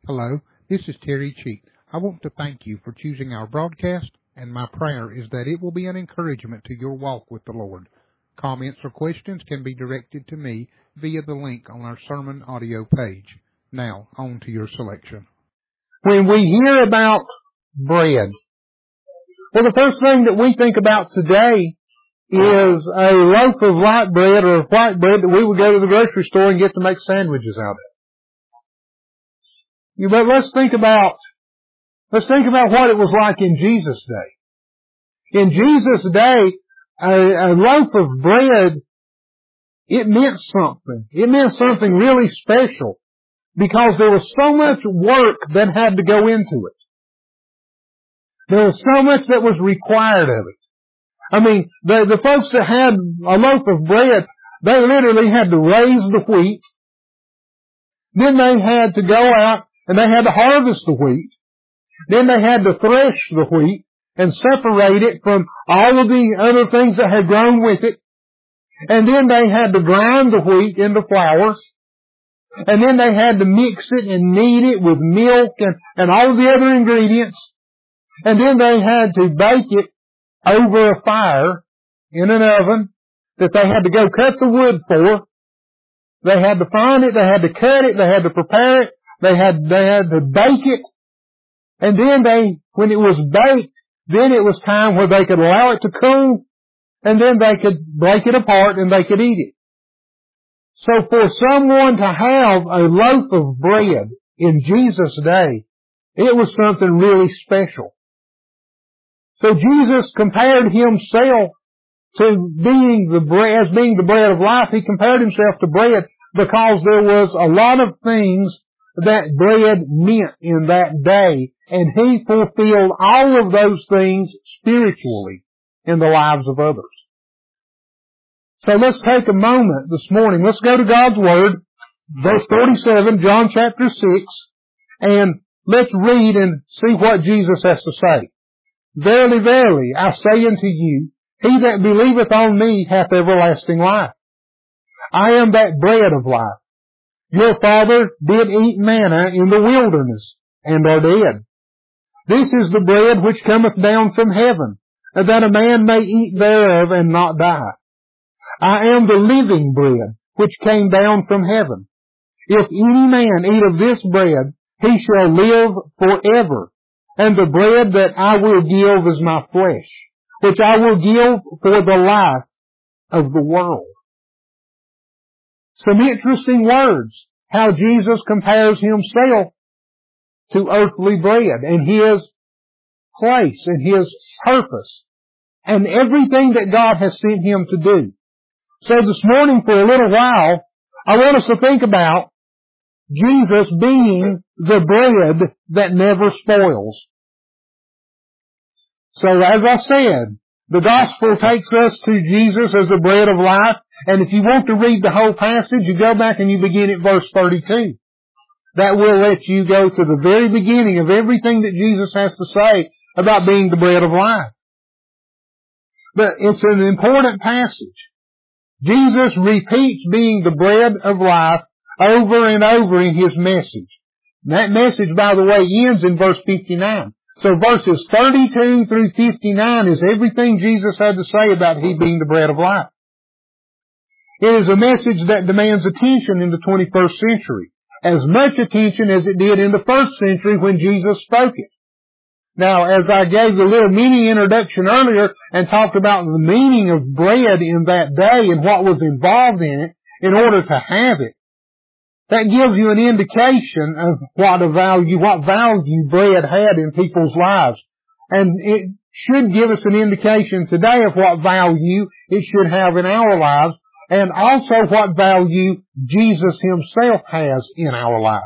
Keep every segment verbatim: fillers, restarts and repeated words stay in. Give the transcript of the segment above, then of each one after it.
Hello, this is Terry Cheek. I want to thank you for choosing our broadcast, and my prayer is that it will be an encouragement to your walk with the Lord. Comments or questions can be directed to me via the link on our sermon audio page. Now, on to your selection. When we hear about bread, well, the first thing that we think about today is a loaf of light bread or white bread that we would go to the grocery store and get to make sandwiches out of. But let's think about, let's think about what it was like in Jesus' day. In Jesus' day, a, a loaf of bread, it meant something. It meant something really special because there was so much work that had to go into it. There was so much that was required of it. I mean, the, the folks that had a loaf of bread, they literally had to raise the wheat. Then they had to go out and they had to harvest the wheat. Then they had to thresh the wheat and separate it from all of the other things that had grown with it. And then they had to grind the wheat into flour. And then they had to mix it and knead it with milk and, and all of the other ingredients. And then they had to bake it over a fire in an oven that they had to go cut the wood for. They had to find it, they had to cut it, they had to prepare it. They had, they had to bake it. And then they, when it was baked, then it was time where they could allow it to cool. And then they could break it apart and they could eat it. So for someone to have a loaf of bread in Jesus' day, it was something really special. So Jesus compared himself to being the bread, as being the bread of life. He compared himself to bread because there was a lot of things that bread meant in that day, and he fulfilled all of those things spiritually in the lives of others. So let's take a moment this morning. Let's go to God's Word, verse forty-seven, John chapter six, and let's read and see what Jesus has to say. Verily, verily, I say unto you, he that believeth on me hath everlasting life. I am that bread of life. Your father did eat manna in the wilderness, and are dead. This is the bread which cometh down from heaven, that a man may eat thereof and not die. I am the living bread which came down from heaven. If any man eat of this bread, he shall live forever. And the bread that I will give is my flesh, which I will give for the life of the world. Some interesting words, how Jesus compares himself to earthly bread and his place and his purpose and everything that God has sent him to do. So this morning for a little while, I want us to think about Jesus being the bread that never spoils. So as I said, the gospel takes us to Jesus as the bread of life. And if you want to read the whole passage, you go back and you begin at verse thirty-two. That will let you go to the very beginning of everything that Jesus has to say about being the bread of life. But it's an important passage. Jesus repeats being the bread of life over and over in his message. And that message, by the way, ends in verse fifty-nine. So verses thirty-two through fifty-nine is everything Jesus had to say about he being the bread of life. It is a message that demands attention in the twenty-first century, as much attention as it did in the first century when Jesus spoke it. Now, as I gave the little mini introduction earlier and talked about the meaning of bread in that day and what was involved in it in order to have it, that gives you an indication of what a value, what value bread had in people's lives. And it should give us an indication today of what value it should have in our lives, and also what value Jesus himself has in our life.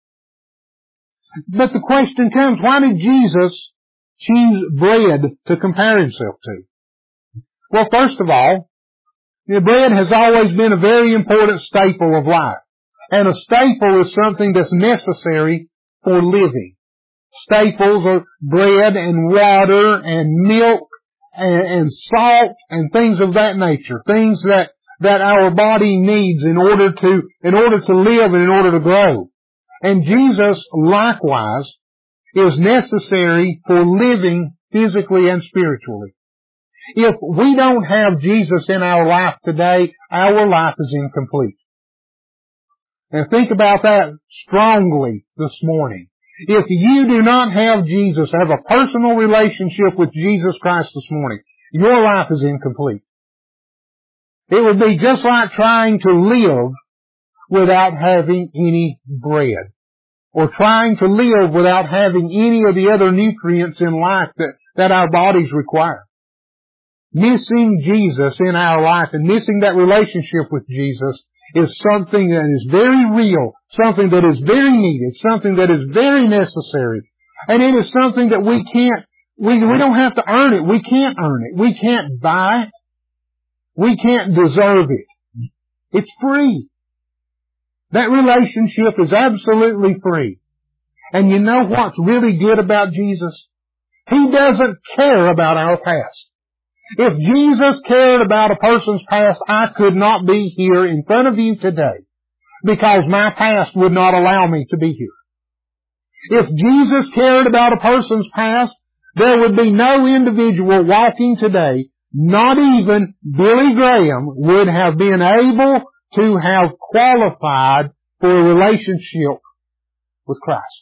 But the question comes, why did Jesus choose bread to compare himself to? Well, first of all, bread has always been a very important staple of life. And a staple is something that's necessary for living. Staples are bread and water and milk and, and salt and things of that nature. Things that, that our body needs in order to, in order to live and in order to grow. And Jesus, likewise, is necessary for living physically and spiritually. If we don't have Jesus in our life today, our life is incomplete. And think about that strongly this morning. If you do not have Jesus, have a personal relationship with Jesus Christ this morning, your life is incomplete. It would be just like trying to live without having any bread, or trying to live without having any of the other nutrients in life that, that our bodies require. Missing Jesus in our life and missing that relationship with Jesus is something that is very real, something that is very needed, something that is very necessary. And it is something that we can't, we, we don't have to earn it. We can't earn it. We can't buy it. We can't deserve it. It's free. That relationship is absolutely free. And you know what's really good about Jesus? He doesn't care about our past. If Jesus cared about a person's past, I could not be here in front of you today because my past would not allow me to be here. If Jesus cared about a person's past, there would be no individual walking today, not even Billy Graham, would have been able to have qualified for a relationship with Christ.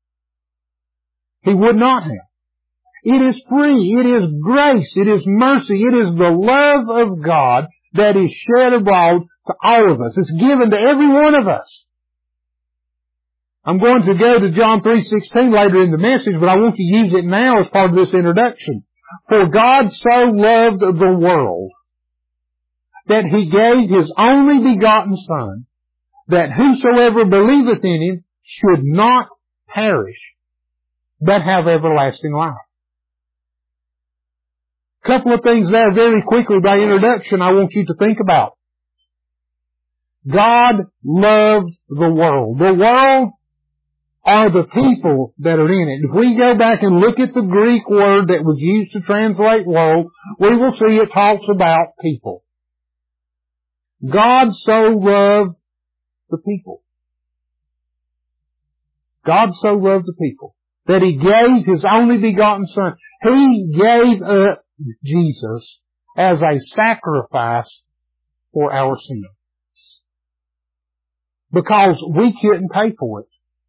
He would not have. It is free. It is grace. It is mercy. It is the love of God that is shed abroad to all of us. It's given to every one of us. I'm going to go to John three sixteen later in the message, but I want to use it now as part of this introduction. For God so loved the world that He gave His only begotten Son, that whosoever believeth in Him should not perish, but have everlasting life. Couple of things there very quickly by introduction I want you to think about. God loved the world. The world are the people that are in it. If we go back and look at the Greek word that was used to translate world, we will see it talks about people. God so loved the people. God so loved the people that He gave His only begotten Son. He gave up Jesus as a sacrifice for our sin. Because we couldn't pay for it.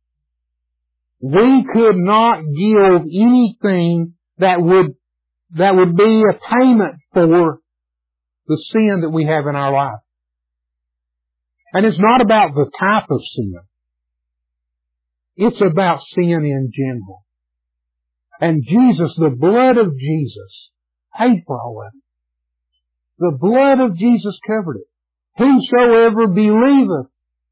We could not give anything that would, that would be a payment for the sin that we have in our life. And it's not about the type of sin. It's about sin in general. And Jesus, the blood of Jesus, paid for all of it. The blood of Jesus covered it. Whosoever believeth,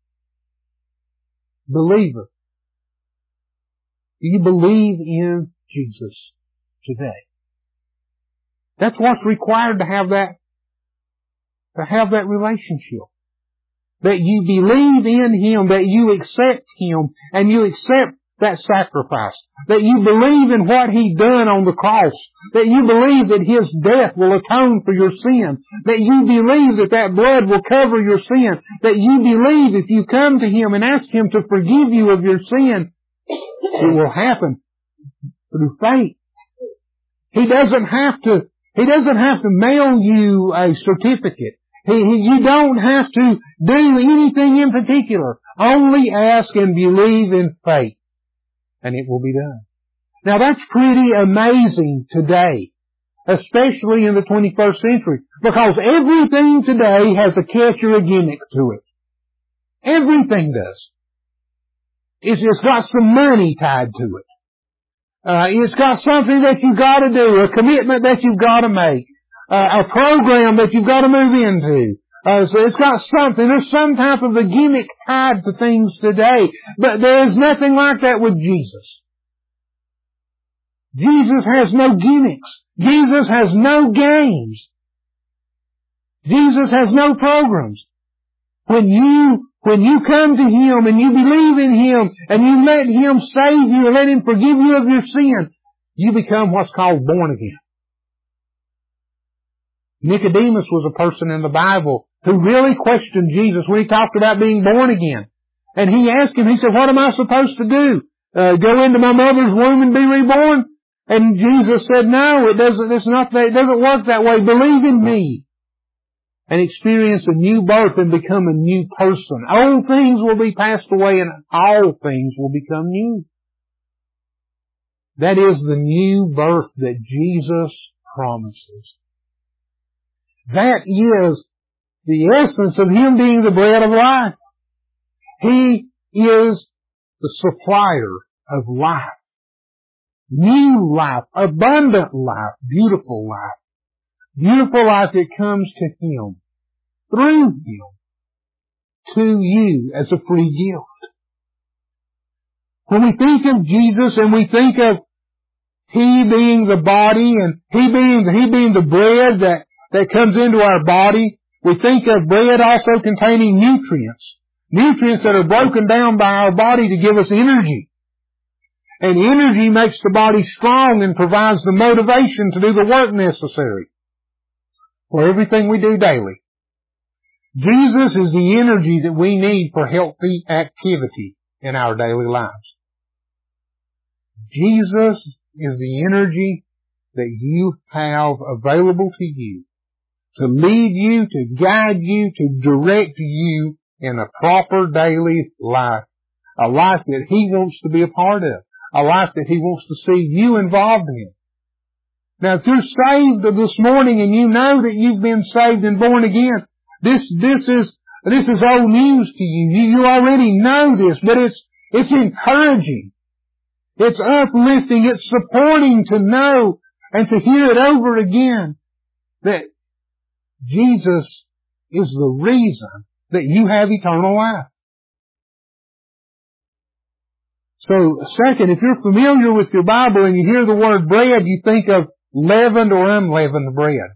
believeth. Do you believe in Jesus today? That's what's required to have that, to have that relationship. That you believe in Him, that you accept Him, and you accept that sacrifice. That you believe in what He done on the cross. That you believe that His death will atone for your sin. That you believe that that blood will cover your sin. That you believe if you come to Him and ask Him to forgive you of your sin, it will happen through faith. He doesn't have to, He doesn't have to mail you a certificate. He, he, you don't have to do anything in particular. Only ask and believe in faith, and it will be done. Now that's pretty amazing today, especially in the twenty-first century, because everything today has a catch or a gimmick to it. Everything does. It's, it's got some money tied to it. Uh, it's got something that you've got to do, a commitment that you've got to make. Uh, a program that you've got to move into. Uh, so it's got something. There's some type of a gimmick tied to things today. But there is nothing like that with Jesus. Jesus has no gimmicks. Jesus has no games. Jesus has no programs. When you, when you come to Him and you believe in Him and you let Him save you and let Him forgive you of your sin, you become what's called born again. Nicodemus was a person in the Bible who really questioned Jesus when He talked about being born again. And he asked him, he said, what am I supposed to do? Uh, go into my mother's womb and be reborn? And Jesus said, no, it doesn't, it's not that, it doesn't work that way. Believe in me and experience a new birth and become a new person. Old things will be passed away and all things will become new. That is the new birth that Jesus promises. That is the essence of Him being the bread of life. He is the supplier of life. New life, abundant life, beautiful life. Beautiful life that comes to Him, through Him, to you as a free gift. When we think of Jesus and we think of He being the body and He being, He being the bread that, that comes into our body, we think of bread also containing nutrients. Nutrients that are broken down by our body to give us energy. And energy makes the body strong and provides the motivation to do the work necessary for everything we do daily. Jesus is the energy that we need for healthy activity in our daily lives. Jesus is the energy that you have available to you to lead you, to guide you, to direct you in a proper daily life. A life that He wants to be a part of. A life that He wants to see you involved in. Now, if you're saved this morning and you know that you've been saved and born again, this, this is, this is old news to you. You, you already know this, but it's, it's encouraging. It's uplifting. It's supporting to know and to hear it over again that Jesus is the reason that you have eternal life. So, second, if you're familiar with your Bible and you hear the word bread, you think of leavened or unleavened bread.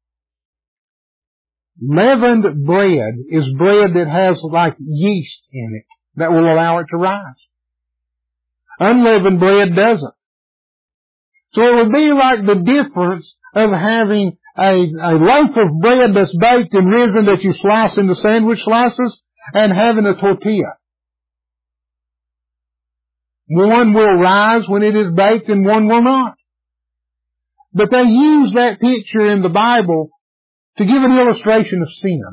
Leavened bread is bread that has like yeast in it that will allow it to rise. Unleavened bread doesn't. So it would be like the difference of having a, a loaf of bread that's baked and risen that you slice into sandwich slices and having a tortilla. One will rise when it is baked and one will not. But they use that picture in the Bible to give an illustration of sin.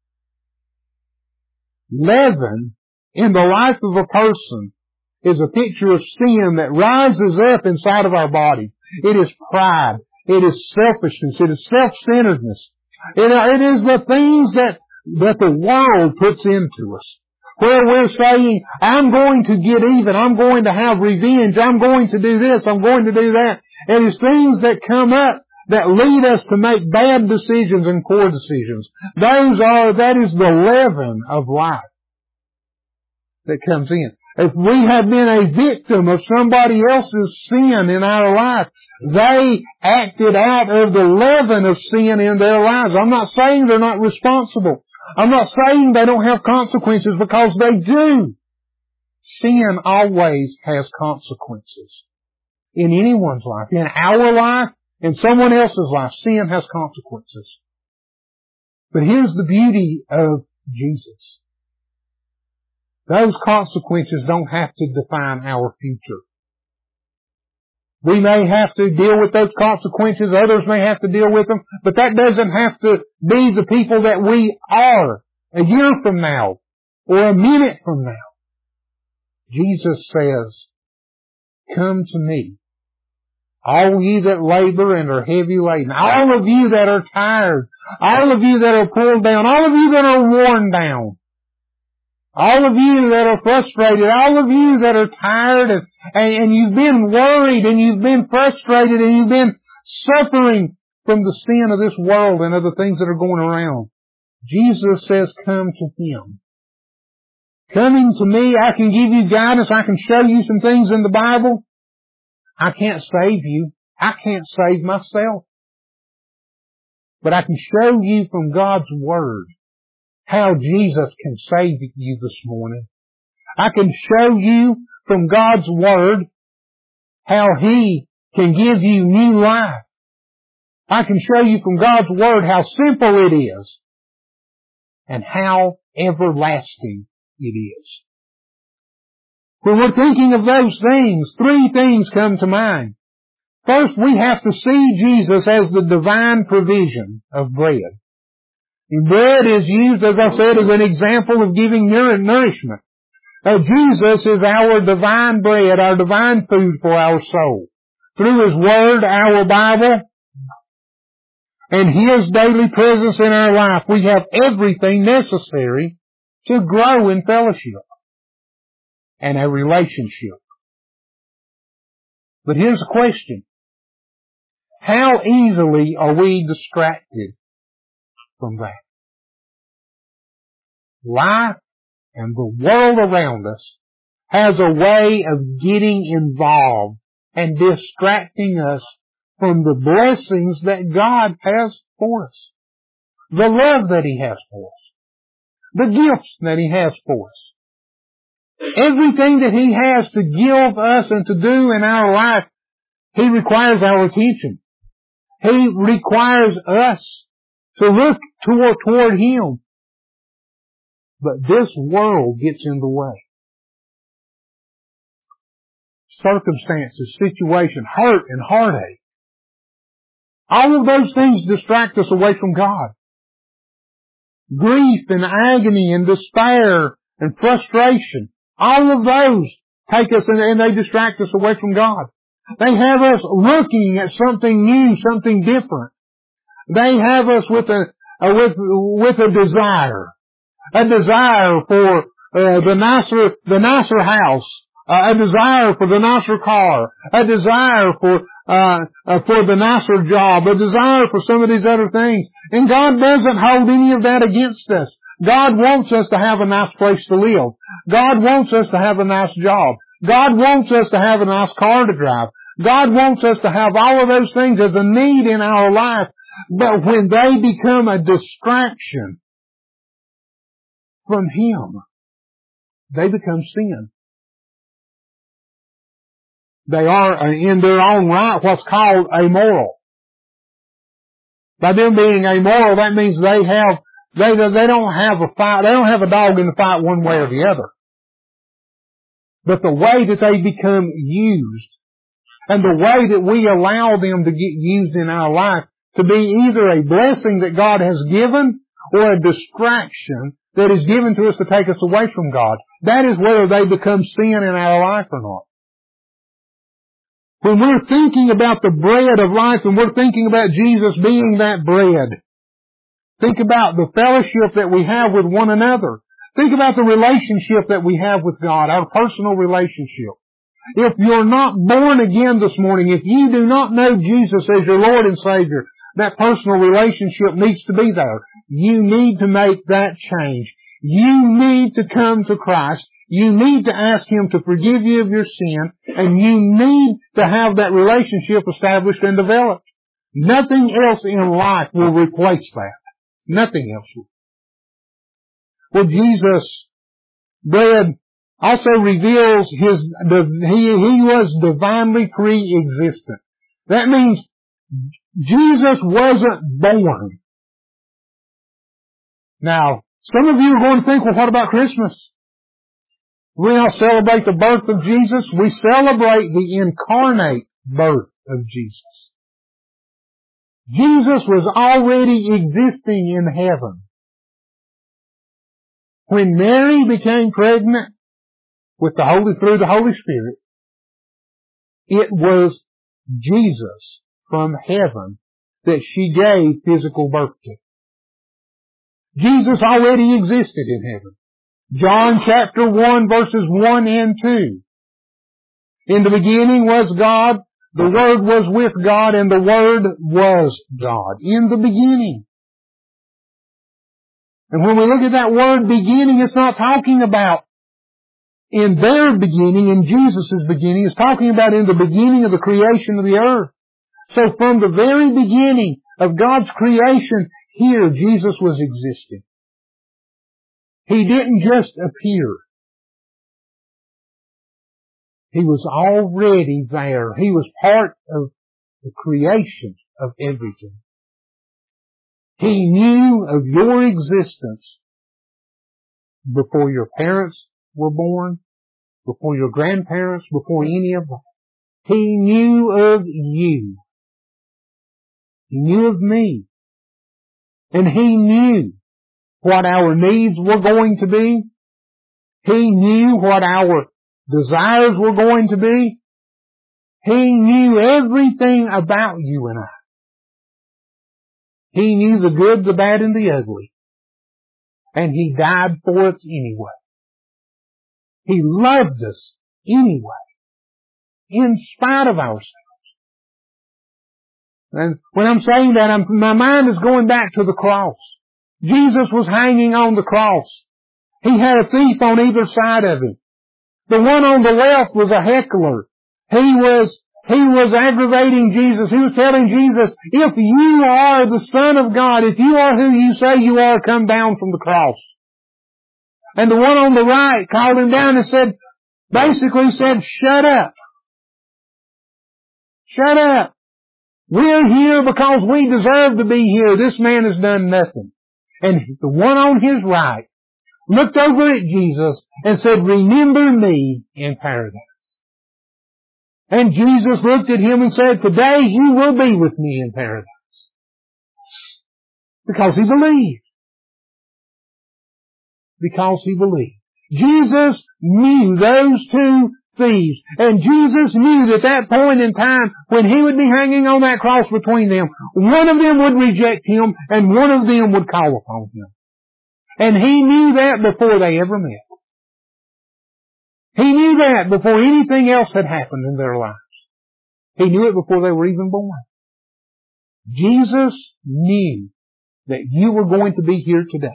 Leaven in the life of a person is a picture of sin that rises up inside of our body. It is pride. It is selfishness. It is self-centeredness. It, it is the things that, that the world puts into us. Where we're saying, I'm going to get even, I'm going to have revenge, I'm going to do this, I'm going to do that. And it's things that come up that lead us to make bad decisions and poor decisions. Those are, that is the leaven of life that comes in. If we have been a victim of somebody else's sin in our life, they acted out of the leaven of sin in their lives. I'm not saying they're not responsible. I'm not saying they don't have consequences, because they do. Sin always has consequences. In anyone's life. In our life, in someone else's life, sin has consequences. But here's the beauty of Jesus. Those consequences don't have to define our future. We may have to deal with those consequences, others may have to deal with them, but that doesn't have to be the people that we are a year from now or a minute from now. Jesus says, come to me, all ye that labor and are heavy laden, all of you that are tired, all of you that are pulled down, all of you that are worn down, all of you that are frustrated, all of you that are tired and, and you've been worried and you've been frustrated and you've been suffering from the sin of this world and other things that are going around. Jesus says, come to Him. Coming to me, I can give you guidance. I can show you some things in the Bible. I can't save you. I can't save myself. But I can show you from God's Word how Jesus can save you this morning. I can show you from God's Word how He can give you new life. I can show you from God's Word how simple it is and how everlasting it is. When we're thinking of those things, three things come to mind. First, we have to see Jesus as the divine provision of bread. And bread is used, as I said, as an example of giving nourishment. Uh, Jesus is our divine bread, our divine food for our soul. Through His Word, our Bible, and His daily presence in our life, we have everything necessary to grow in fellowship and a relationship. But here's the question. How easily are we distracted from that? Life and the world around us has a way of getting involved and distracting us from the blessings that God has for us. The love that He has for us. The gifts that He has for us. Everything that He has to give us and to do in our life, He requires our attention. He requires us to look toward, toward Him. But this world gets in the way. Circumstances, situation, hurt and heartache. All of those things distract us away from God. Grief and agony and despair and frustration. All of those take us and, and they distract us away from God. They have us looking at something new, something different. They have us with a, uh, with, with a desire. A desire for uh, the nicer, the nicer house. Uh, a desire for the nicer car. A desire for, uh, uh, for the nicer job. A desire for some of these other things. And God doesn't hold any of that against us. God wants us to have a nice place to live. God wants us to have a nice job. God wants us to have a nice car to drive. God wants us to have all of those things as a need in our life. But when they become a distraction from Him, they become sin. They are in their own right what's called amoral. By them being amoral, that means they have, they, they don't have a fight, they don't have a dog in the fight one way or the other. But the way that they become used, and the way that we allow them to get used in our life to be either a blessing that God has given or a distraction that is given to us to take us away from God. That is whether they become sin in our life or not. When we're thinking about the bread of life and we're thinking about Jesus being that bread, think about the fellowship that we have with one another. Think about the relationship that we have with God, our personal relationship. If you're not born again this morning, if you do not know Jesus as your Lord and Savior, that personal relationship needs to be there. You need to make that change. You need to come to Christ. You need to ask Him to forgive you of your sin, and you need to have that relationship established and developed. Nothing else in life will replace that. Nothing else will. Well, Jesus' bread also reveals His, He, He was divinely pre-existent. That means Jesus wasn't born. Now, some of you are going to think, well, what about Christmas? We don't celebrate the birth of Jesus. We celebrate the incarnate birth of Jesus. Jesus was already existing in heaven. When Mary became pregnant with the Holy, through the Holy Spirit, it was Jesus from heaven that she gave physical birth to. Jesus already existed in heaven. John chapter one verses one and two. In the beginning was God, the Word was with God, and the Word was God. In the beginning. And when we look at that word beginning, it's not talking about in their beginning, in Jesus' beginning. It's talking about in the beginning of the creation of the earth. So from the very beginning of God's creation, here Jesus was existing. He didn't just appear. He was already there. He was part of the creation of everything. He knew of your existence before your parents were born, before your grandparents, before any of them. He knew of you. He knew of me. And He knew what our needs were going to be. He knew what our desires were going to be. He knew everything about you and I. He knew the good, the bad, and the ugly. And He died for us anyway. He loved us anyway, in spite of ourselves. And when I'm saying that, I'm, my mind is going back to the cross. Jesus was hanging on the cross. He had a thief on either side of Him. The one on the left was a heckler. He was, he was aggravating Jesus. He was telling Jesus, if you are the Son of God, if you are who you say you are, come down from the cross. And the one on the right called Him down and said, basically said, shut up. Shut up. We're here because we deserve to be here. This man has done nothing. And the one on his right looked over at Jesus and said, remember me in paradise. And Jesus looked at him and said, today you will be with me in paradise. Because he believed. Because he believed. Jesus knew those two thieves. And Jesus knew that at that point in time, when He would be hanging on that cross between them, one of them would reject Him and one of them would call upon Him. And He knew that before they ever met. He knew that before anything else had happened in their lives. He knew it before they were even born. Jesus knew that you were going to be here today.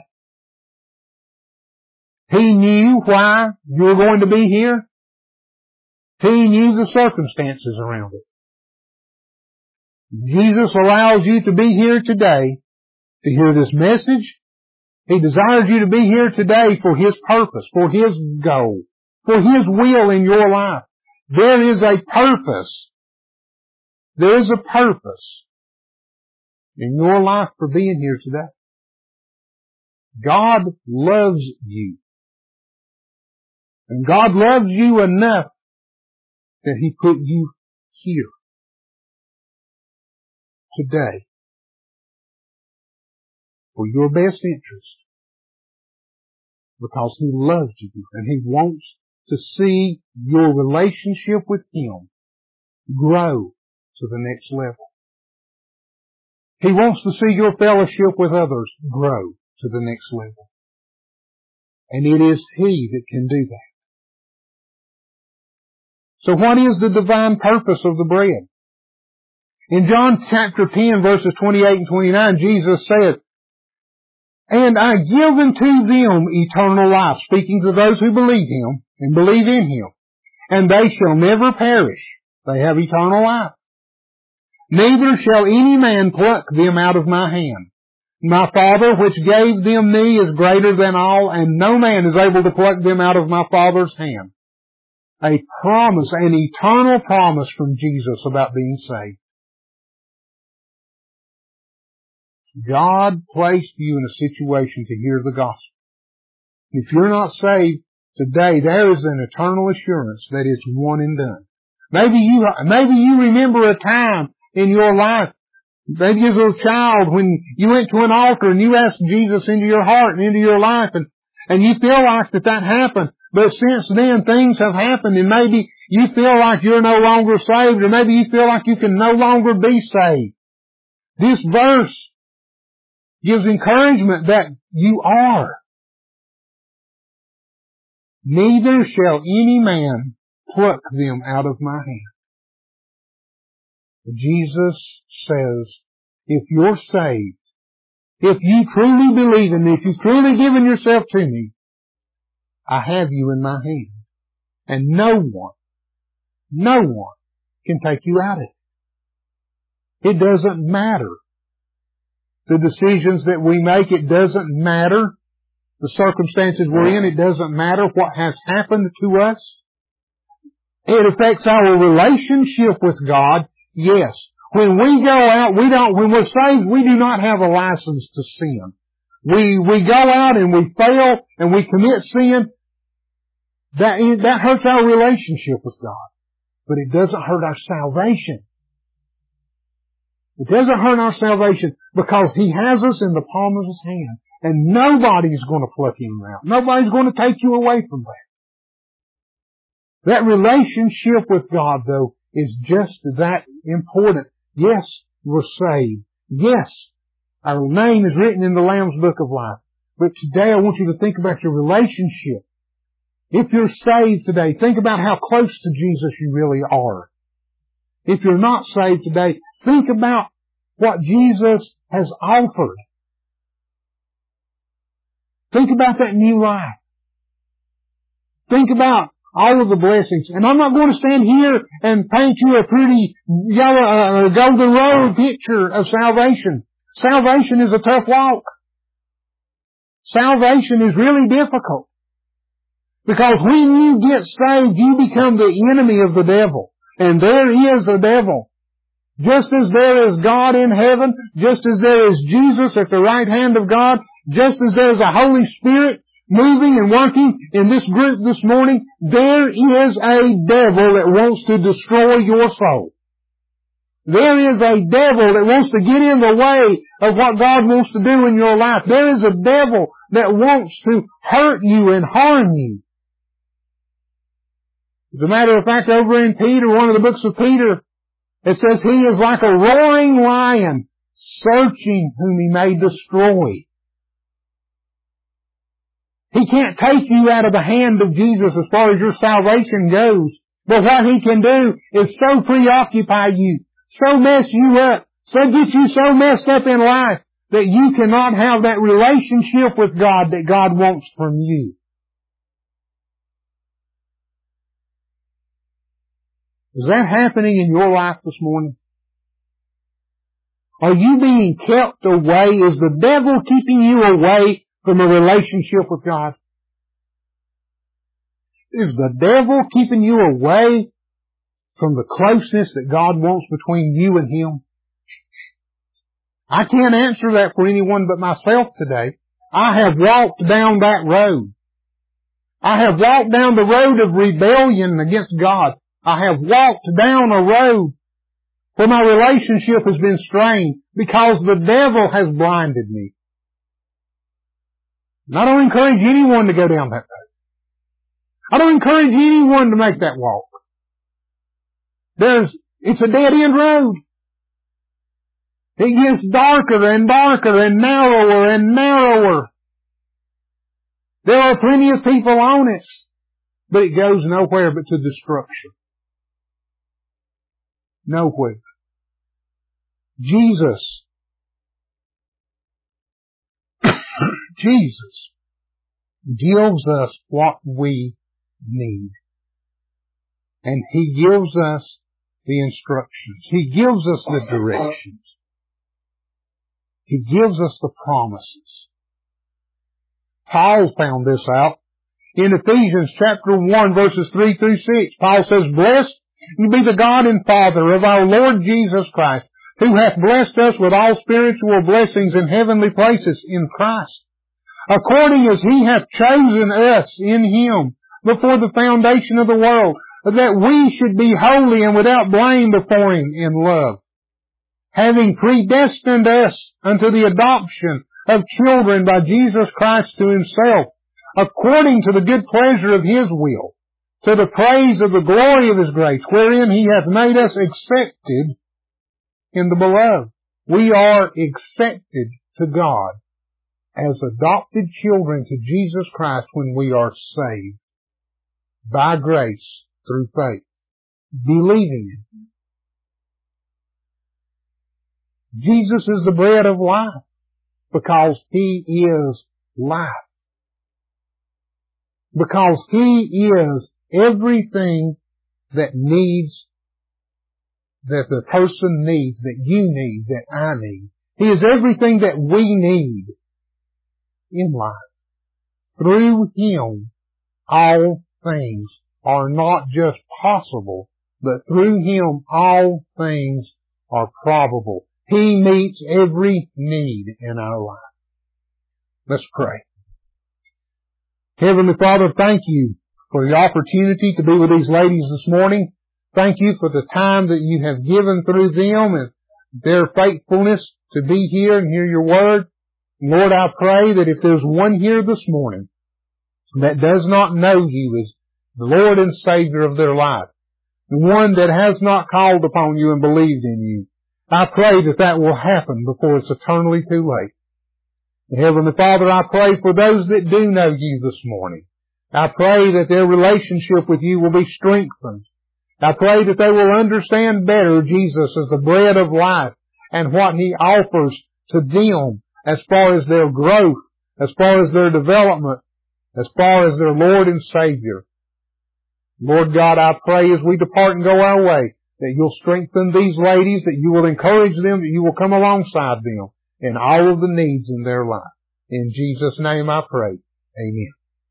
He knew why you were going to be here. He knew the circumstances around it. Jesus allows you to be here today to hear this message. He desires you to be here today for His purpose, for His goal, for His will in your life. There is a purpose. There is a purpose in your life for being here today. God loves you. And God loves you enough that He put you here today for your best interest, because He loves you and He wants to see your relationship with Him grow to the next level. He wants to see your fellowship with others grow to the next level. And it is He that can do that. So what is the divine purpose of the bread? In John chapter ten, verses twenty-eight and twenty-nine, Jesus said, and I give unto them eternal life, speaking to those who believe Him and believe in Him, and they shall never perish. They have eternal life. Neither shall any man pluck them out of my hand. My Father which gave them me is greater than all, and no man is able to pluck them out of my Father's hand. A promise, an eternal promise from Jesus about being saved. God placed you in a situation to hear the gospel. If you're not saved today, there is an eternal assurance that it's one and done. Maybe you, maybe you remember a time in your life, maybe as a child, when you went to an altar and you asked Jesus into your heart and into your life, and, and you feel like that that happened. But since then, things have happened, and maybe you feel like you're no longer saved, or maybe you feel like you can no longer be saved. This verse gives encouragement that you are. Neither shall any man pluck them out of my hand. Jesus says, if you're saved, if you truly believe in me, if you've truly given yourself to me, I have you in my hand. And no one, no one can take you out of it. It doesn't matter the decisions that we make. It doesn't matter the circumstances we're in. It doesn't matter what has happened to us. It affects our relationship with God. Yes. When we go out, we don't, when we're saved, we do not have a license to sin. We, we go out and we fail and we commit sin. That, that hurts our relationship with God. But it doesn't hurt our salvation. It doesn't hurt our salvation because He has us in the palm of His hand. And nobody's going to pluck Him out. Nobody's going to take you away from that. That relationship with God, though, is just that important. Yes, we're saved. Yes, our name is written in the Lamb's Book of Life. But today I want you to think about your relationship. If you're saved today, think about how close to Jesus you really are. If you're not saved today, think about what Jesus has offered. Think about that new life. Think about all of the blessings. And I'm not going to stand here and paint you a pretty yellow, uh, golden road picture of salvation. Salvation is a tough walk. Salvation is really difficult. Because when you get saved, you become the enemy of the devil. And there is a devil. Just as there is God in heaven, just as there is Jesus at the right hand of God, just as there is a Holy Spirit moving and working in this group this morning, there is a devil that wants to destroy your soul. There is a devil that wants to get in the way of what God wants to do in your life. There is a devil that wants to hurt you and harm you. As a matter of fact, over in Peter, one of the books of Peter, it says he is like a roaring lion, searching whom he may destroy. He can't take you out of the hand of Jesus as far as your salvation goes. But what he can do is so preoccupy you, so mess you up, so get you so messed up in life that you cannot have that relationship with God that God wants from you. Is that happening in your life this morning? Are you being kept away? Is the devil keeping you away from a relationship with God? Is the devil keeping you away from the closeness that God wants between you and Him? I can't answer that for anyone but myself today. I have walked down that road. I have walked down the road of rebellion against God. I have walked down a road where my relationship has been strained because the devil has blinded me. And I don't encourage anyone to go down that road. I don't encourage anyone to make that walk. There's, it's a dead end road. It gets darker and darker and narrower and narrower. There are plenty of people on it, but it goes nowhere but to destruction. Nowhere. Jesus. Jesus gives us what we need. And He gives us the instructions. He gives us the directions. He gives us the promises. Paul found this out. In Ephesians chapter one verses three through six, Paul says, "Blessed be the God and Father of our Lord Jesus Christ, who hath blessed us with all spiritual blessings in heavenly places in Christ, according as He hath chosen us in Him before the foundation of the world, that we should be holy and without blame before Him in love, having predestined us unto the adoption of children by Jesus Christ to Himself, according to the good pleasure of His will, to the praise of the glory of His grace, wherein He hath made us accepted in the beloved." We are accepted to God as adopted children to Jesus Christ when we are saved by grace through faith, believing in Him. Jesus is the bread of life because He is life. Because He is everything that needs, that the person needs, that you need, that I need. He is everything that we need in life. Through Him, all things are not just possible, but through Him, all things are probable. He meets every need in our life. Let's pray. Heavenly Father, thank You for the opportunity to be with these ladies this morning. Thank you for the time that you have given through them and their faithfulness to be here and hear your word. Lord, I pray that if there's one here this morning that does not know you as the Lord and Savior of their life, the one that has not called upon you and believed in you, I pray that that will happen before it's eternally too late. And Heavenly Father, I pray for those that do know you this morning. I pray that their relationship with you will be strengthened. I pray that they will understand better Jesus as the bread of life and what He offers to them as far as their growth, as far as their development, as far as their Lord and Savior. Lord God, I pray as we depart and go our way that you'll strengthen these ladies, that you will encourage them, that you will come alongside them in all of the needs in their life. In Jesus' name I pray. Amen.